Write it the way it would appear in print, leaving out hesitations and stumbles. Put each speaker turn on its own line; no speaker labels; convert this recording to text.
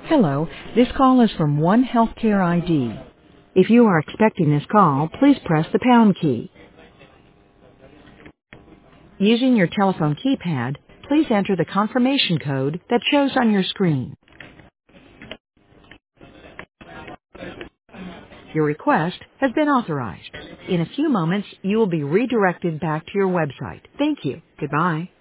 Hello, this call is from One Healthcare ID. If you are expecting this call, please press the pound key. Using your telephone keypad, please enter the confirmation code that shows on your screen. Your request has been authorized. In a few moments, you will be redirected back to your website. Thank you. Goodbye.